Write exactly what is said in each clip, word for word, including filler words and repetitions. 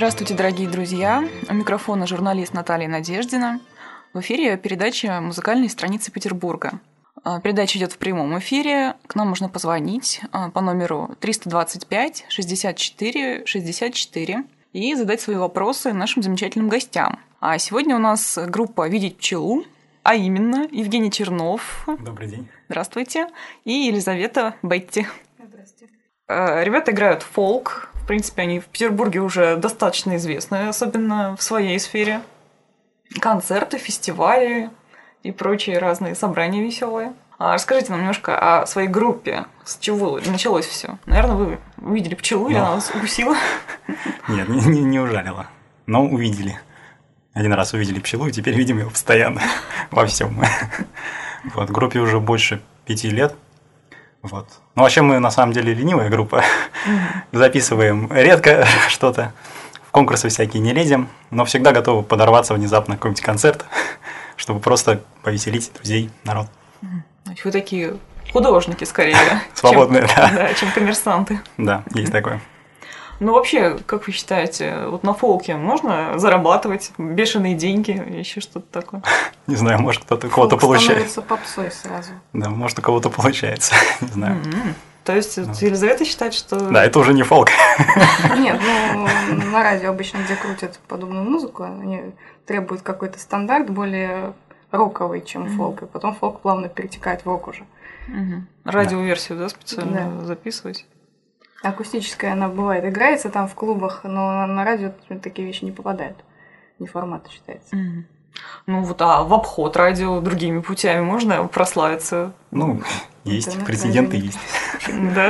Здравствуйте, дорогие друзья! У микрофона журналист Наталья Надеждина. В эфире передача «Музыкальные страницы Петербурга». Передача идет в прямом эфире. К нам можно позвонить по номеру триста двадцать пять шестьдесят четыре шестьдесят четыре и задать свои вопросы нашим замечательным гостям. А сегодня у нас группа «Видеть пчелу», а именно Евгений Чернов. Добрый день. Здравствуйте. И Елизавета Бетти. Здравствуйте. Ребята играют фолк. В принципе, они в Петербурге уже достаточно известны, особенно в своей сфере. Концерты, фестивали и прочие разные собрания веселые. А расскажите нам немножко о своей группе. С чего началось все? Наверное, вы увидели пчелу, Но... или она вас укусила? Нет, не, не, не ужалила. Но увидели. Один раз увидели пчелу, и теперь видим ее постоянно во всем. Вот, группе уже больше пяти лет. Вот. Ну, вообще мы на самом деле ленивая группа. Mm-hmm. Записываем редко что-то. В конкурсы всякие не лезем, но всегда готовы подорваться внезапно на какой-нибудь концерт, чтобы просто повеселить друзей, народ. Mm-hmm. Вы такие художники скорее. Свободные, да. Да, чем коммерсанты. Да, есть такое. Ну, вообще, как вы считаете, вот на фолке можно зарабатывать бешеные деньги, еще что-то такое? Не знаю, может, кто-то кого-то получает. Становится попсой сразу. Да, может, у кого-то получается, не знаю. Mm-hmm. То есть ну. Елизавета считает, что... Да, это уже не фолк. Нет, ну, на радио обычно, где крутят подобную музыку, они требуют какой-то стандарт более роковый, чем mm-hmm. фолк, и потом фолк плавно перетекает в рок уже. Mm-hmm. Радиоверсию, да, специально да. записывать? Акустическая она бывает, играется там в клубах, но на радио такие вещи не попадают. Не формат считается. Mm. Ну вот, а в обход радио другими путями можно прославиться? Ну, есть, интернет, прецеденты есть. Да?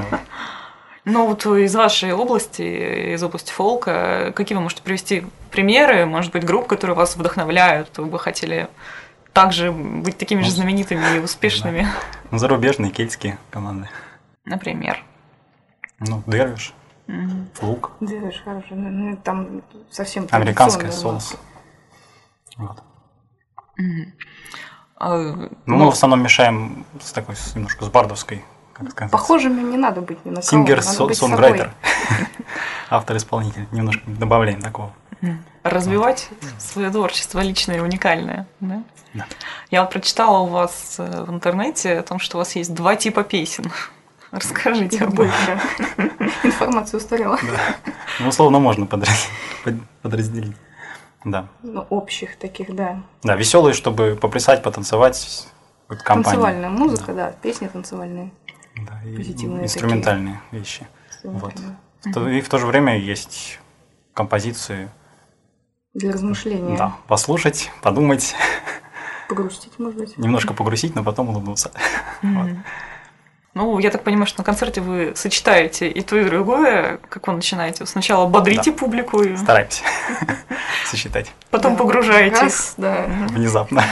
Ну вот из вашей области, из области фолка, какие вы можете привести примеры, может быть, групп, которые вас вдохновляют, вы бы хотели также быть такими же знаменитыми и успешными? Зарубежные, кельтские команды. Например? Ну, Дервиш, mm-hmm. Флук. Дервиш хороший, ну, там совсем американская соус. Вот. Mm-hmm. Uh, ну, мы в основном мешаем с такой, с, немножко с бардовской. Как похожими не надо быть ни на кого. Сингер-сонграйтер. Автор-исполнитель. Немножко добавляем такого. Mm-hmm. Развивать вот. Свое творчество личное и уникальное. Да? Да. Я вот прочитала у вас в интернете о том, что у вас есть два типа песен. Расскажите об этом. Информация устарела. Да. Ну, условно, можно подразделить. Да. Ну, общих таких, да. Да, веселые, чтобы поплясать, потанцевать. Компания. Танцевальная музыка, да, да, песни танцевальные. Да, и позитивные инструментальные такие. Вещи. Вот. И в то же время есть композиции. Для размышления. Да, послушать, подумать. Погрустить, может быть. Немножко погрустить, но потом улыбнуться. Mm-hmm. Вот. Ну, я так понимаю, что на концерте вы сочетаете и то, и другое. Как вы начинаете? Сначала бодрите да. публику. И... Стараемся сочетать. Потом да. погружаетесь. Раз, да. Внезапно.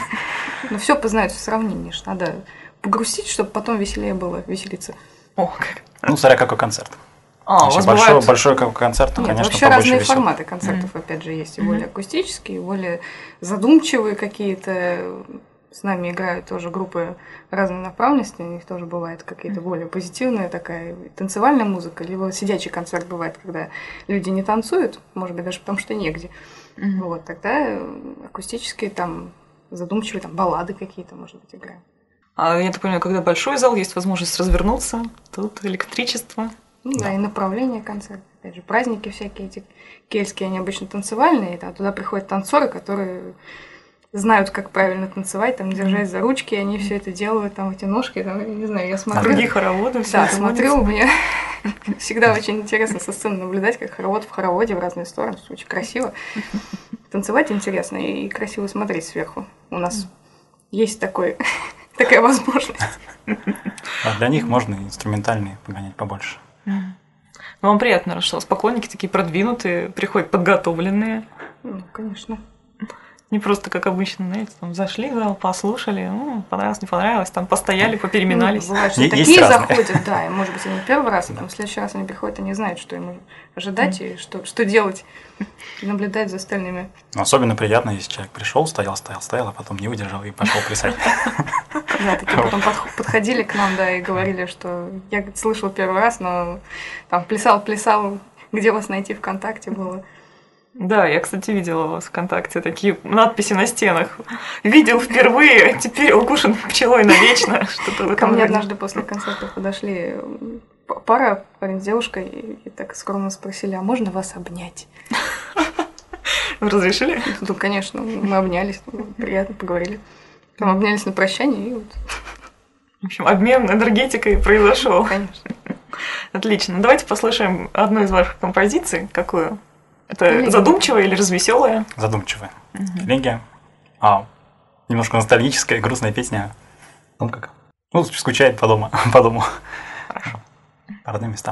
Но все познается в сравнении, что надо погрустить, чтобы потом веселее было веселиться. О, как. Ну, смотря какой концерт. А, Значит, у вас большой, бывает... большой концерт, то, Нет, конечно, вообще побольше разные весел. форматы концертов, mm-hmm. опять же, есть. И более mm-hmm. акустические, и более задумчивые какие-то. С нами играют тоже группы разной направленности, у них тоже бывает какие-то более позитивная такая танцевальная музыка, либо сидячий концерт бывает, когда люди не танцуют, может быть, даже потому что негде. Mm-hmm. Вот, тогда акустические, там, задумчивые, там, баллады какие-то, может быть, играем. А я так понимаю, когда большой зал, есть возможность развернуться, тут электричество. Ну да, да, и направление концерта. Опять же, праздники всякие эти кельтские, они обычно танцевальные, а туда приходят танцоры, которые знают, как правильно танцевать, там, держать за ручки, и они все это делают, там, эти ножки, там, я не знаю, я смотрю. Другие хороводы, все да, это смотрю, мне всегда очень интересно со сцены наблюдать, как хоровод в хороводе в разные стороны, очень красиво. Танцевать интересно и красиво смотреть сверху. У нас есть такой, такая возможность. А для них можно инструментальные погонять побольше. Ну, вам приятно, что у вас поклонники такие продвинутые, приходят подготовленные. Ну, конечно. Не просто, как обычно, знаете, там зашли в зал, послушали, ну, понравилось, не понравилось, там постояли, попереминались. Ну, бывает, что и такие заходят, да, и, может быть, они первый раз, а там в следующий раз они приходят, они знают, что им ожидать mm. и что, что делать, и наблюдать за остальными. Но особенно приятно, если человек пришел, стоял, стоял, стоял, а потом не выдержал и пошел плясать. Да, такие потом подходили к нам, да, и говорили, что я слышал первый раз, но там плясал, плясал, Где вас найти ВКонтакте было? Да, я, кстати, видела у вас ВКонтакте такие надписи на стенах. Видел впервые, теперь укушен пчелой навечно. Что-то в этом Ко мне роде. однажды после концерта подошли пара, парень с девушкой, и так скромно спросили, а можно вас обнять? Вы разрешили? Ну, конечно, мы обнялись, приятно поговорили. Там обнялись на прощание, и вот... В общем, обмен энергетикой произошел. Конечно. Отлично. Давайте послушаем одну из ваших композиций. Какую? Это Элегия. задумчивая или развеселая? Задумчивая. Элегия. А, немножко ностальгическая, грустная песня. Ну как? Ну, скучает по дому. По дому. Хорошо. По родным местам.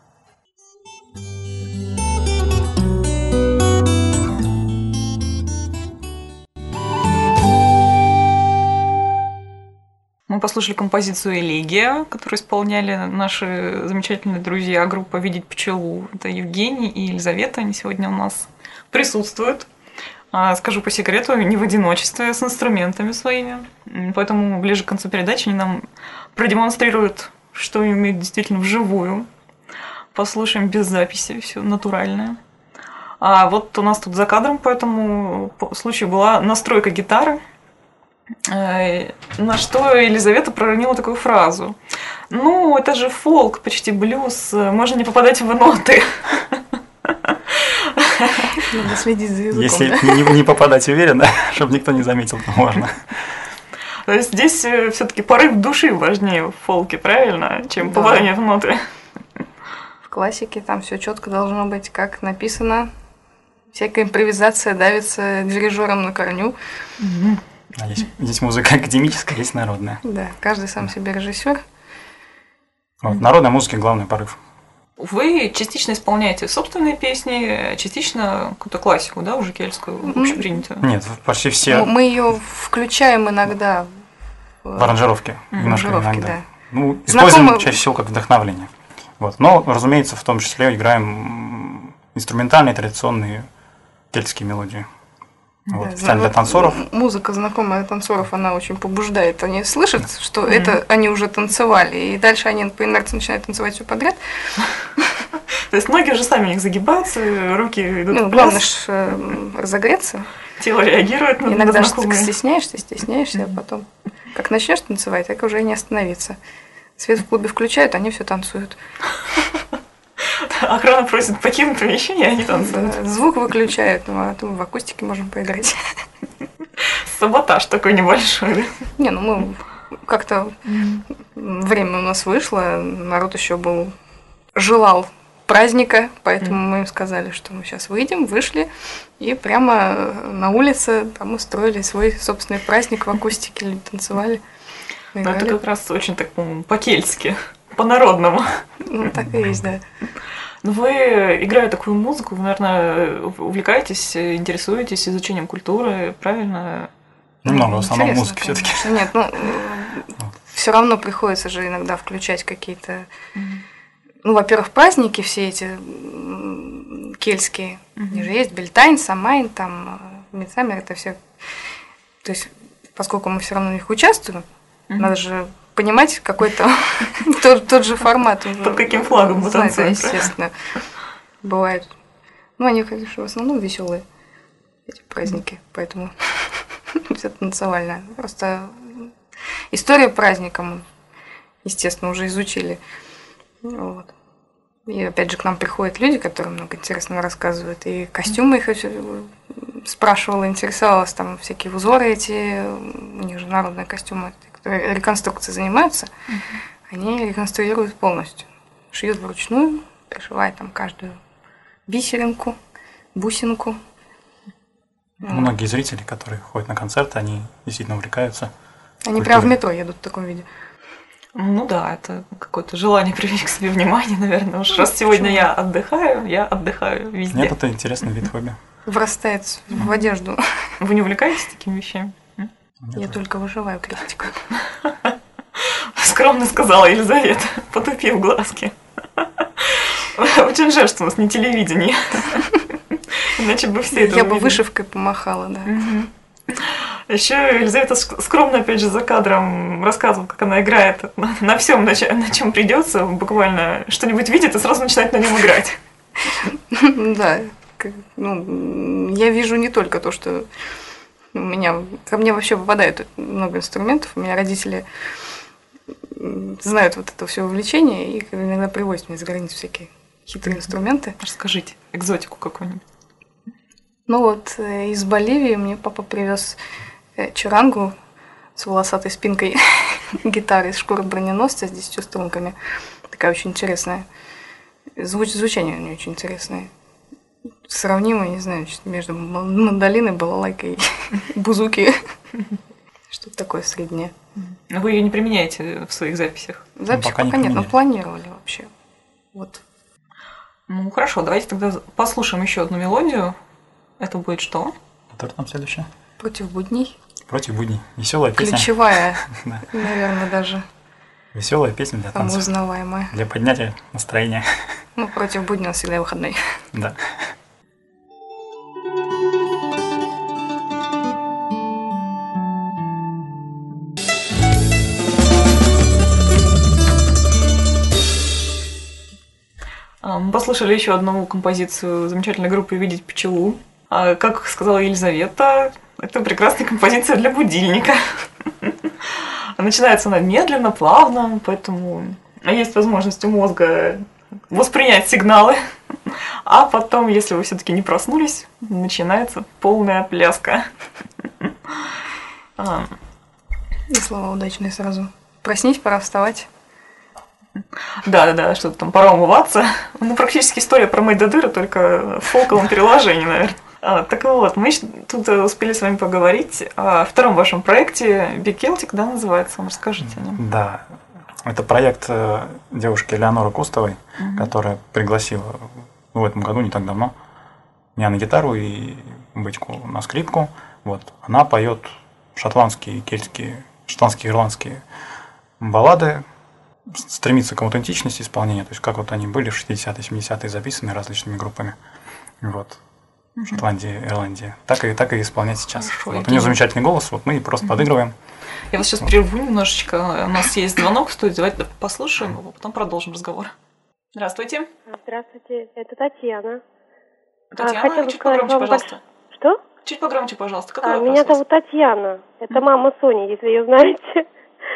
Мы послушали композицию «Элегия», которую исполняли наши замечательные друзья группа «Видеть пчелу». Это Евгений и Елизавета, они сегодня у нас присутствуют. А, Скажу по секрету, не в одиночестве, а с инструментами своими. М, Поэтому ближе к концу передачи они нам продемонстрируют, что умеют действительно вживую. Послушаем без записи, все натуральное. А вот у нас тут за кадром по этому по- случаю была настройка гитары. Э, На что Елизавета проронила такую фразу. Ну, это же фолк, почти блюз, можно не попадать в ноты. Надо следить за языком, Если да? не, не попадать уверенно, чтобы никто не заметил, то можно. То есть здесь все-таки порыв души важнее в фолке, правильно, чем Да. попадание в ноты. В классике там все четко должно быть, как написано. Всякая импровизация давится дирижером на корню. А здесь, здесь музыка академическая, есть народная. Да, каждый сам себе режиссер. Вот, народная музыка главный порыв. Вы частично исполняете собственные песни, частично какую-то классику, да, уже кельтскую, общепринятую. Нет, почти все Ну, мы ее включаем иногда в в аранжировке, немножко аранжировки, иногда. да. Ну, используем Знакомо- чаще всего как вдохновление. Вот. Но, разумеется, в том числе играем м, инструментальные, традиционные кельтские мелодии. Вот, Да, специально для вот танцоров. м- Музыка, знакомая танцоров, она очень побуждает. Они слышат, что это они уже танцевали, и дальше они по инерции начинают танцевать все подряд. То есть ноги уже сами у них загибаются, руки идут Ну, в главное пляс, ж э, разогреться. тело реагирует на Иногда на ж так знакомые. стесняешься, стесняешься, а потом как начнешь танцевать, так уже и не остановиться. Свет в клубе включают, они все танцуют. Охрана просит покинуть помещение, а они танцуют. Да, звук выключают, ну а то мы в акустике можем поиграть. Саботаж такой небольшой. Да? Не, ну мы как-то время у нас вышло, народ еще был желал праздника, поэтому мы им сказали, что мы сейчас выйдем, вышли и прямо на улице там устроили свой собственный праздник в акустике, люди танцевали. Но это играли. как раз очень так, по-моему, по-кельтски, по-народному. Ну, так и есть, да. Но вы, играя такую музыку, вы, наверное, увлекаетесь, интересуетесь изучением культуры, правильно? Немного, в основном Интересно, музыки все-таки. конечно. Нет, ну, все равно приходится же иногда включать какие-то... Ну, во-первых, праздники все эти м, кельтские. Они же есть Бельтайн, Самайн, там, Мидсаммер, это все. То есть, поскольку мы все равно в них участвуем, надо же понимать какой-то тот, тот же формат. Уже, Под каким флагом мы знать, да, танцуем, естественно. Бывает. Ну, они, конечно, в основном веселые, эти праздники, поэтому все танцевальное. Просто история праздника мы, естественно, уже изучили. Вот. И опять же к нам приходят люди, которые много интересного рассказывают. И костюмы их спрашивала, интересовалась, там всякие узоры эти, у них же народные костюмы, которые реконструкцией занимаются, они реконструируют полностью. Шьют вручную, пришивают там каждую бисеринку, бусинку. Многие зрители, которые ходят на концерты, они действительно увлекаются. Они культурой. прямо в метро едут в таком виде. Ну да, это какое-то желание привлечь к себе внимание, наверное. Уж раз сегодня почему? я отдыхаю, я отдыхаю везде. Нет, это интересный вид хобби. Врастает в одежду. Вы не увлекаетесь такими вещами? М? Я только выживаю критику. Скромно сказала Елизавета, потупив глазки. Очень жаль, что у нас не телевидение. Иначе бы все это Я бы увидели. вышивкой помахала, да. Еще Елизавета скромно, опять же, за кадром рассказывала, как она играет на, на всем, на, чем- на чем придется, буквально что-нибудь видит и сразу начинает на нем играть. Да, ну, я вижу не только то, что у меня, ко мне вообще попадает много инструментов, у меня родители знают вот это все увлечение и иногда привозят мне за границу всякие хитрые инструменты. Расскажите экзотику какую-нибудь. Ну вот, из Боливии мне папа привез чарангу с волосатой спинкой гитары из шкуры броненосца с десятью струнками. Такая очень интересная. Звуч, звучание у нее очень интересное. Сравнимо, не знаю, между мандолиной, балалайкой и бузуки. Что-то такое среднее. Но вы ее не применяете в своих записях? В записях пока, пока не нет, но планировали вообще. Вот. Ну хорошо, давайте тогда послушаем еще одну мелодию. Это будет что? Которая там следующая? Против будней. Против будней. Веселая песня. Ключевая, наверное, даже. Веселая песня для танцев. Узнаваемая. Для поднятия настроения. Ну, против будни у нас всегда выходной. Да. Мы послушали еще одну композицию замечательной группы «Видеть пчелу». Как сказала Елизавета, это прекрасная композиция для будильника. Начинается она медленно, плавно, поэтому есть возможность у мозга воспринять сигналы. А потом, если вы все-таки не проснулись, начинается полная пляска. И слова удачные сразу. Проснись, пора вставать. Да-да-да, что-то там пора умываться. Ну, практически история про Мейдодыра, только в фолковом переложении, наверное. А, так вот, мы тут успели с вами поговорить о втором вашем проекте Big Celtic, да, называется он? Расскажите о нем. Да, это проект девушки Элеоноры Кустовой, угу. которая пригласила в этом году, не так давно, меня на гитару и Бычку на скрипку. Вот. Она поет шотландские, кельтские, шотландские, ирландские баллады, стремится к аутентичности исполнения, то есть как вот они были в шестидесятые, семидесятые записаны различными группами. Вот. В Шотландии, Ирландии. Так и, так и исполнять сейчас. Хорошо, вот. У нее замечательный голос, вот мы просто mm-hmm. подыгрываем. Я вас сейчас вот. прерву немножечко. У нас есть звонок в студии. Давайте послушаем его, потом продолжим разговор. Здравствуйте. Здравствуйте, это Татьяна. Татьяна, а, чуть погромче, пожалуйста. Больш... Что? Чуть погромче, пожалуйста. А, меня зовут Татьяна. Это мама Сони, если ее знаете.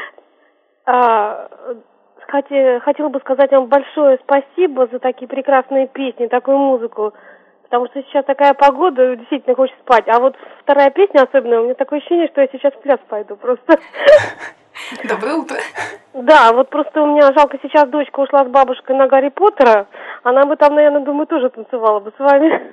А, хотела бы сказать вам большое спасибо за такие прекрасные песни, такую музыку. Потому что сейчас такая погода, действительно хочется спать. А вот вторая песня особенно, у меня такое ощущение, что я сейчас в пляс пойду просто. Доброе утро. Да, вот просто у меня, жалко, сейчас дочка ушла с бабушкой на Гарри Поттера. Она бы там, наверное, думаю, тоже танцевала бы с вами.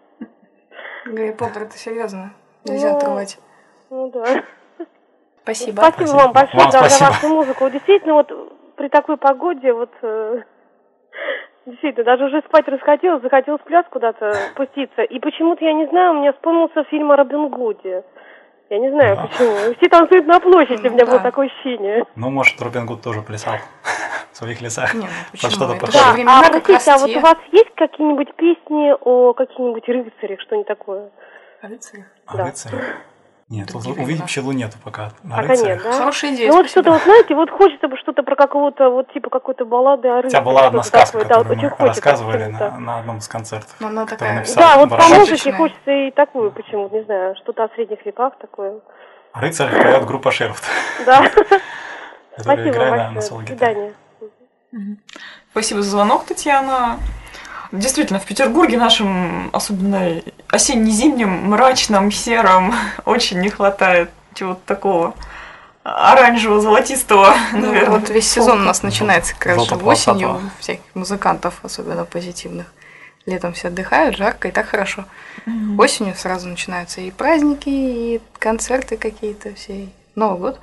Гарри Поттер, это серьезно. Нельзя ну, отрывать. Ну да. Спасибо. Спасибо, спасибо. вам большое вам да, спасибо. за вашу музыку. Действительно, вот при такой погоде, вот... Действительно, даже уже спать расхотелось, захотелось в пляс куда-то пуститься. И почему-то, я не знаю, у меня вспомнился фильм о Робин Гуде. Я не знаю, а. почему. Все танцуют на площади, у меня да. было такое ощущение. Ну, может, Робин Гуд тоже плясал в своих лесах. Нет, почему? Что-то Это да, времена, а, простите, а вот у вас есть какие-нибудь песни о каких-нибудь рыцарях, что-нибудь такое? О рыцарях? О да. рыцарях? Нет, увидеть пчелу нету пока. Пока нет, да? Хорошая идея. Ну вот что-то, вот знаете, вот хочется бы что-то про какого-то, вот типа какой-то баллады о рыцаре. У тебя была одна сказка, такое, которую да, мы рассказывали на, на одном из концертов. Но она такая... Да, вот по музыке хочется и такую почему-то, не знаю, что-то о средних веках такое. Рыцарь поет группа Шерфт. Да. Спасибо вам большое. До свидания. Спасибо за звонок, Татьяна. Действительно, в Петербурге нашем, особенно осенне-зимнем, мрачном, сером, очень не хватает чего-то такого оранжево-золотистого, наверное. Ну, вот весь сезон у нас начинается как раз осенью, всяких музыкантов, особенно позитивных. Летом все отдыхают, жарко и так хорошо. Mm-hmm. Осенью сразу начинаются и праздники, и концерты какие-то все. Новый год.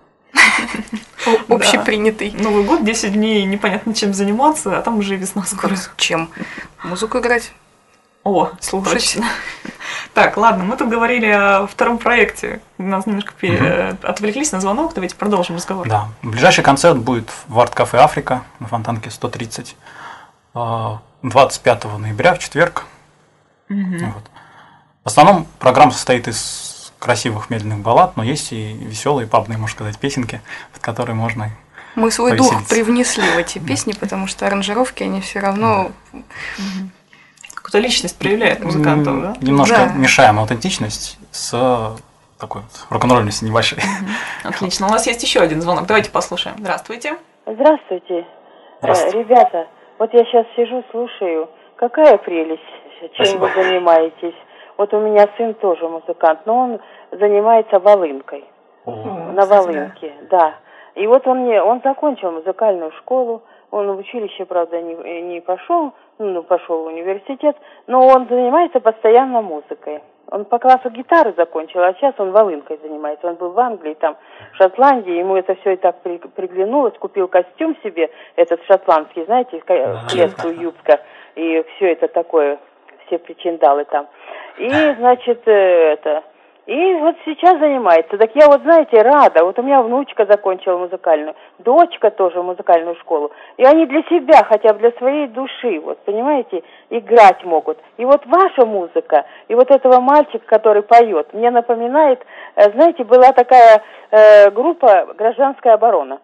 Общепринятый. Новый год, десять дней непонятно чем заниматься, а там уже весна скоро. Чем? Музыку играть. О, слушать. Так, ладно, мы тут говорили о втором проекте. Нас немножко пере... отвлеклись на звонок, давайте продолжим разговор. Да, ближайший концерт будет в арт-кафе «Африка» на Фонтанке сто тридцать. двадцать пятого ноября, в четверг. Mm-hmm. Вот. В основном программа состоит из красивых медленных баллад, но есть и веселые пабные, можно сказать, песенки, под которые можно Мы свой дух привнесли в эти песни, потому что аранжировки, они все равно... Mm-hmm. какую-то личность проявляет музыкантов, да? Немножко Да. мешаем аутентичность с такой вот рок-н-ролльностью небольшой. Отлично. У нас есть еще один звонок. Давайте послушаем. Здравствуйте. Здравствуйте. Здравствуйте. Э, Ребята, вот я сейчас сижу, слушаю, какая прелесть, чем Спасибо. вы занимаетесь. Вот у меня сын тоже музыкант, но он занимается волынкой, на волынке, да. И вот он мне, он закончил музыкальную школу, он в училище, правда, не, не пошел, ну, пошел в университет, но он занимается постоянно музыкой. Он по классу гитары закончил, а сейчас он волынкой занимается. Он был в Англии, там, в Шотландии, ему это все и так при, приглянулось, купил костюм себе, этот шотландский, знаете, в клетку, юбка, и все это такое, все причиндалы там. И, значит, это... И вот сейчас занимается. Так я вот, знаете, рада. Вот у меня внучка закончила музыкальную, дочка тоже музыкальную школу. И они для себя, хотя бы для своей души, вот, понимаете, играть могут. И вот ваша музыка, и вот этого мальчика, который поет, мне напоминает, знаете, была такая э, группа «Гражданская оборона».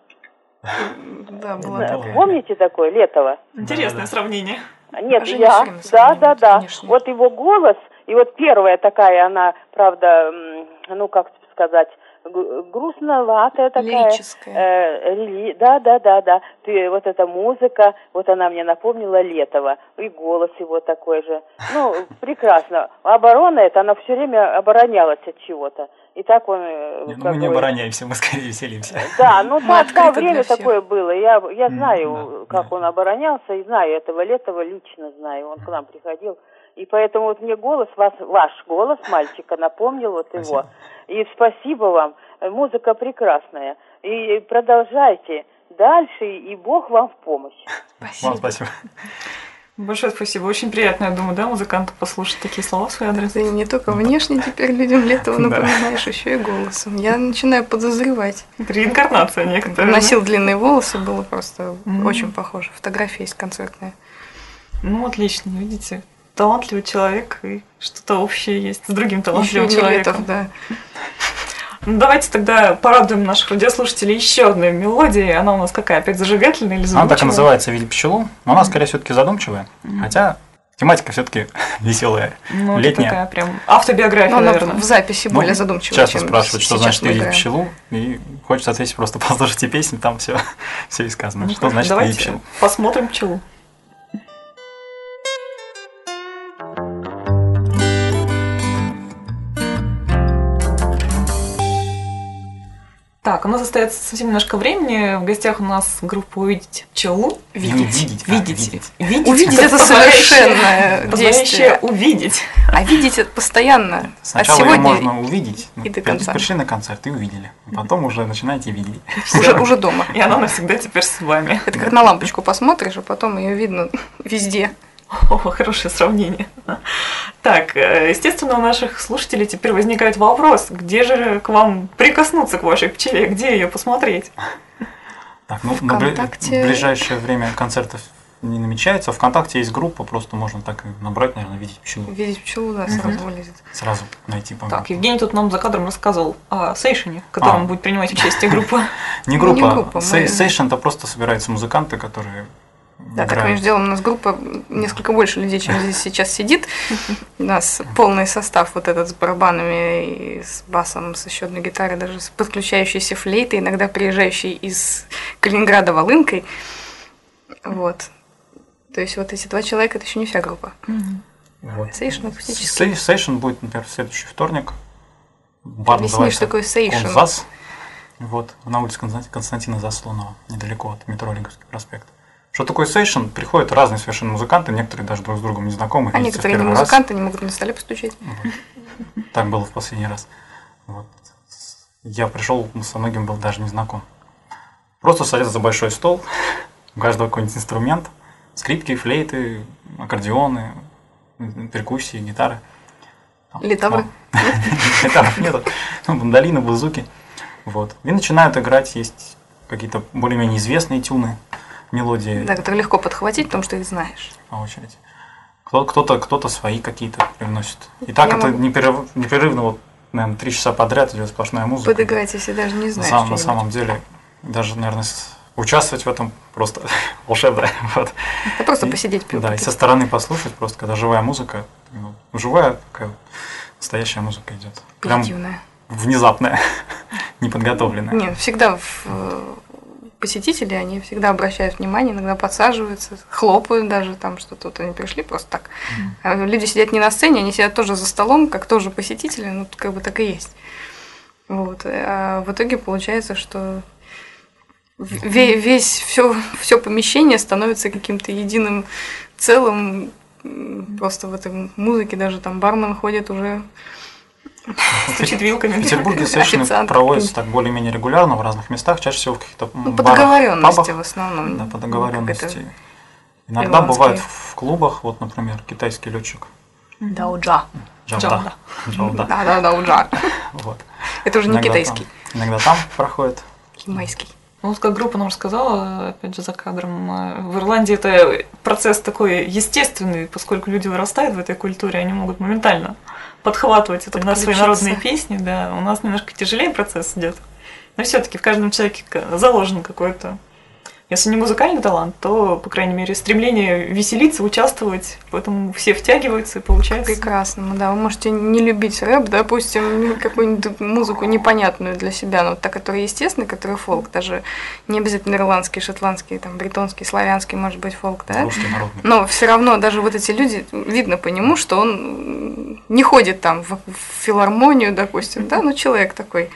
Да, была такая. Помните такое, Летова? Интересное сравнение. Нет, Уже не я, фильм да, сравнивать, да, да. внешне. Вот его голос, и вот первая такая, она, правда, м, ну, как сказать, г- грустноватая такая. Лирическая. Э, рели- да, да, да, да. Ты, вот эта музыка, вот она мне напомнила Летова. И голос его такой же. Ну, прекрасно. А оборона это, она все время оборонялась от чего-то. И так он... э, Нет, ну, как мы не бы- обороняемся, мы скорее веселимся. Да, ну Мы да, открыты да, для время всех. такое было. Я, я М, знаю, да, как да. он оборонялся, и знаю этого Летова, лично знаю. Он к нам приходил. И поэтому вот мне голос, вас, ваш голос мальчика напомнил вот его. Спасибо. И спасибо вам. Музыка прекрасная. И продолжайте дальше, и Бог вам в помощь. Вам спасибо. Большое спасибо. Очень приятно, я думаю, да, музыканту послушать такие слова в свой адрес. Ты не только внешне теперь людям Летова Да. напоминаешь, еще и голосом. Я начинаю подозревать. Это реинкарнация некоторая. Носил длинные волосы, было просто Мгм. очень похоже. Фотография есть концертная. да? Ну, отлично, видите. Талантливый человек, и что-то общее есть с другим Еще талантливым не человеком. Летов, да. Ну, давайте тогда порадуем наших радиослушателей еще одной мелодией. Она у нас какая? Опять зажигательная или звучная? Она так и называется «Видеть пчелу», но она скорее все-таки задумчивая, хотя тематика все-таки веселая, Ну, это летняя. такая прям автобиография, Но она наверное. в записи Ну, более задумчивая, часто чем спрашивают, что сейчас значит мы видеть играем. пчелу, и хочется ответить просто послушайте песню, там все, все и сказано. Ну, что хорошо, значит давайте видеть пчелу? посмотрим пчелу. Так, у нас остается совсем немножко времени. В гостях у нас группа «Увидеть пчелу». Не Видеть. увидеть, а Видеть. Видеть, Увидеть это совершенное позволяющее действие. увидеть. А видеть это постоянно. Сначала От ее сегодня можно увидеть, ну, и до при- конца. пришли на концерт и увидели, а потом уже начинаете видеть. уже, уже дома. И она навсегда теперь с вами. Это как на лампочку посмотришь, а потом ее видно везде. О, хорошее сравнение. Так, э, естественно, у наших слушателей теперь возникает вопрос, где же к вам прикоснуться, к вашей пчеле, где ее посмотреть? Так, ну, на бли- ВКонтакте. в ближайшее время концертов не намечается. ВКонтакте есть группа, просто можно так и набрать, наверное, видеть пчелу. Видеть пчелу, да, сразу вылезет. Сразу найти по Так, Евгений тут нам за кадром рассказывал о сейшене, в котором А. будет принимать участие группа. Не Ну, группа, не группа, сей- мы- сейшн это просто собираются музыканты, которые Да, так играют. между делом у нас группа несколько больше людей, чем здесь сейчас сидит. У нас полный состав вот этот с барабанами и с басом, с еще одной гитарой, даже с подключающейся флейтой, иногда приезжающей из Калининграда волынкой. Вот. То есть вот эти два человека, это еще не вся группа. Вот. Сейшн акустический. Сей- Сейшн будет, например, в следующий вторник. Бар Объясни, называется что такое сейшн. «Конзас». Вот, на улице Константина- Константина Заслонова, недалеко от метро Лиговский проспект. Что такое сейшн? Приходят разные совершенно музыканты, некоторые даже друг с другом не знакомы. А видятся в некоторые не первый раз. музыканты, не могут на столе постучать. Так было в последний раз. Вот. Я пришел, со многим был даже не знаком. Просто садятся за большой стол, у каждого какой-нибудь инструмент, скрипки, флейты, аккордеоны, перкуссии, гитары. Там, Литавры. ну, Гитаров нету. Ну, мандолины, бузуки. Вот. И начинают играть, есть какие-то более-менее известные тюны, мелодии Да, которые легко подхватить, потому что их знаешь. по очереди. Кто- Кто-то кто свои какие-то привносит. И так Я это могу- непрерыв- непрерывно, вот, наверное, три часа подряд идет сплошная музыка. Подыграть, если даже не На знаешь. самом, на что-нибудь. самом деле, даже, наверное, с участвовать в этом просто волшебно. Вот. Это просто и, посидеть, пиво да, попить. И со стороны послушать, просто когда живая музыка, ну, живая такая настоящая музыка идет. Прям Позитивная. внезапная, неподготовленная. Нет, всегда в, посетители, они всегда обращают внимание, иногда подсаживаются, хлопают даже там, что тут они пришли просто так. А люди сидят не на сцене, они сидят тоже за столом, как тоже посетители, ну, как бы так и есть. Вот. А в итоге получается, что весь все, все помещение становится каким-то единым целым. Просто в этой музыке даже там бармен ходит уже стучит вилками. В Петербурге совершенно проводятся так более-менее регулярно в разных местах, чаще всего в каких-то ну, по барах, договоренности пабах. в основном. Да, по договоренности. Иногда ирландские. бывает в клубах, вот, например, китайский летчик. Дауджа. Джауда. Джауда. Да, да, дауджа. Вот. Это уже не Иногда китайский. Там, иногда там проходит. Химайский. Ну, вот как группа нам рассказала, опять же, за кадром, в Ирландии это процесс такой естественный, поскольку люди вырастают в этой культуре, они могут моментально подхватывать это на свои народные песни, да. У нас немножко тяжелее процесс идет. Но все-таки в каждом человеке заложен какой-то, если не музыкальный талант, то, по крайней мере, стремление веселиться, участвовать, поэтому все втягиваются и получается. Прекрасно, да. Вы можете не любить рэп, допустим, какую-нибудь музыку непонятную для себя, но та, которая естественная, которая фолк, даже не обязательно ирландский, шотландский, там, бретонский, славянский, может быть, фолк, да? Русский народный. Но все равно даже вот эти люди, видно по нему, что он не ходит там в филармонию, допустим, да, но человек такой.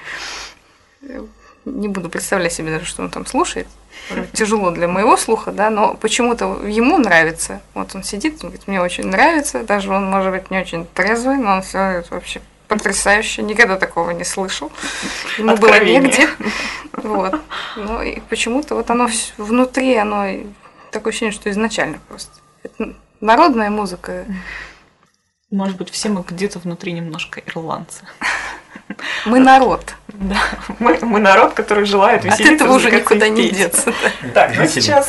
Не буду представлять себе даже, что он там слушает. Тяжело для моего слуха, да, но почему-то ему нравится. Вот он сидит, он говорит, мне очень нравится, даже он, может быть, не очень трезвый, но он все вообще потрясающе, никогда такого не слышал. Ему было негде. Вот. Ну и почему-то вот оно внутри, оно такое ощущение, что изначально просто. Это народная музыка. Может быть, все мы где-то внутри немножко ирландцы. Мы народ. Да, мы, мы народ, который желает веселиться. От этого уже никуда не деться. Так, ну сейчас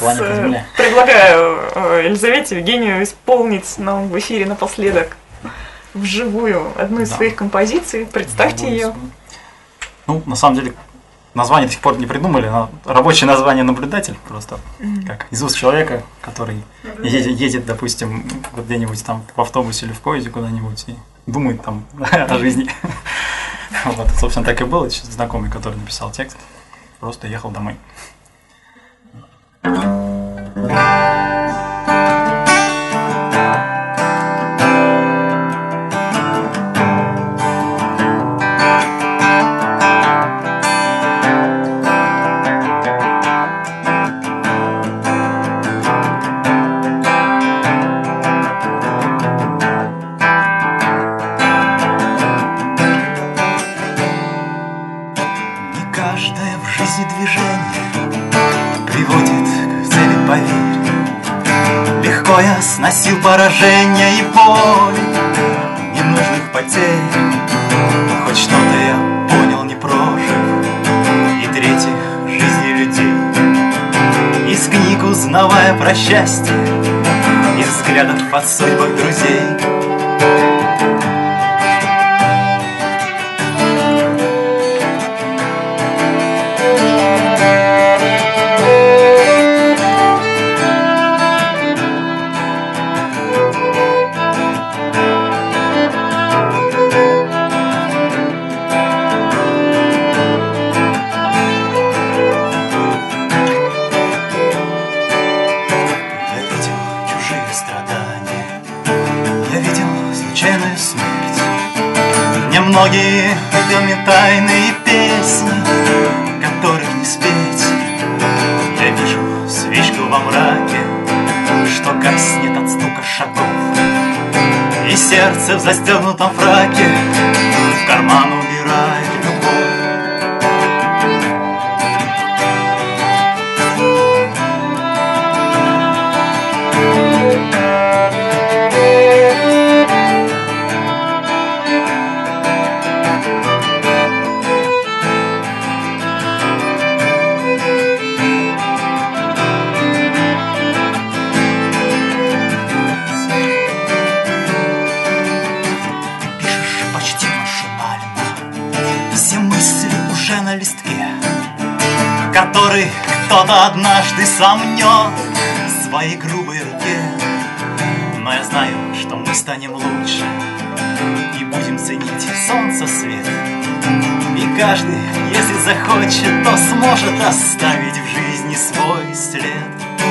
предлагаю Елизавете Евгению исполнить нам в эфире напоследок вживую одну из своих композиций. Представьте ее. Ну, на самом деле, название до сих пор не придумали, но рабочее название «Наблюдатель» просто, как из уст человека, который едет, едет, допустим, где-нибудь там в автобусе или в поезде куда-нибудь и думает там о жизни. Вот, собственно, так и было. Знакомый, который написал текст, просто ехал домой. Сносил поражения и боли, ненужных потерь. Но хоть что-то я понял, не прожив и третьих жизней людей. Из книг узнавая про счастье, из взглядов о судьбах друзей. Многие видами тайные песни, которых не спеть. Я вижу свечку во мраке, что гаснет от стука шагов. И сердце в застегнутом фраке в карман убирает любовь. который кто-то однажды сомнет в своей грубой руке. Но я знаю, что мы станем лучше и будем ценить солнце свет. И каждый, если захочет, то сможет оставить в жизни свой след.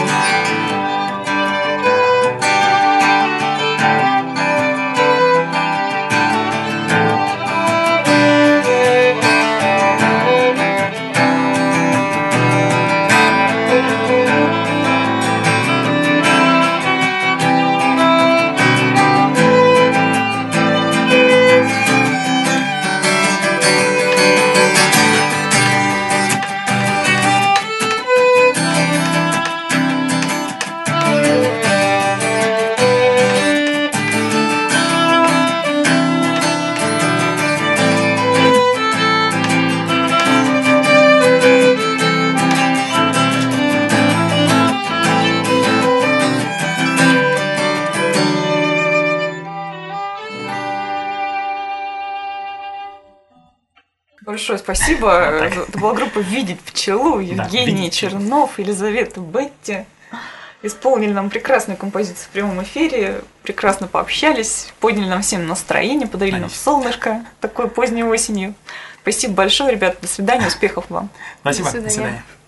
Большое спасибо. Это была группа «Видеть пчелу», Евгений да, Чернов, Елизавета Бетти. Исполнили нам прекрасную композицию в прямом эфире, прекрасно пообщались, подняли нам всем настроение, подарили нам солнышко такой поздней осенью. Спасибо большое, ребята. До свидания, успехов вам. Спасибо. До свидания. До свидания.